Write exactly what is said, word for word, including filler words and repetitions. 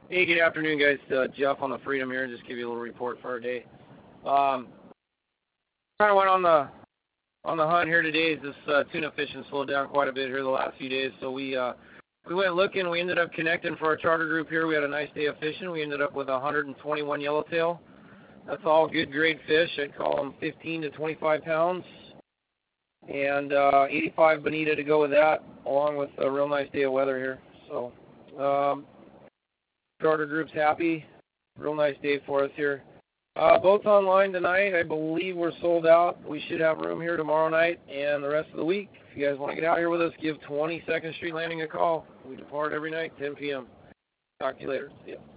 Hey, good afternoon, guys. Uh, Jeff on the Freedom here, and just give you a little report for our day. Um, kind of went on the on the hunt here today. This uh, tuna fishing slowed down quite a bit here the last few days, so we uh, we went looking. We ended up connecting for our charter group here. We had a nice day of fishing. We ended up with one hundred twenty-one yellowtail. That's all good grade fish. I'd call them fifteen to twenty-five pounds, and uh, eighty-five bonita to go with that, along with a real nice day of weather here. So. Um, Charter group's happy. Real nice day for us here. Uh, boats online tonight. I believe we're sold out. We should have room here tomorrow night and the rest of the week. If you guys want to get out here with us, give twenty-second Street Landing a call. We depart every night, ten p.m. Talk to you later. See ya.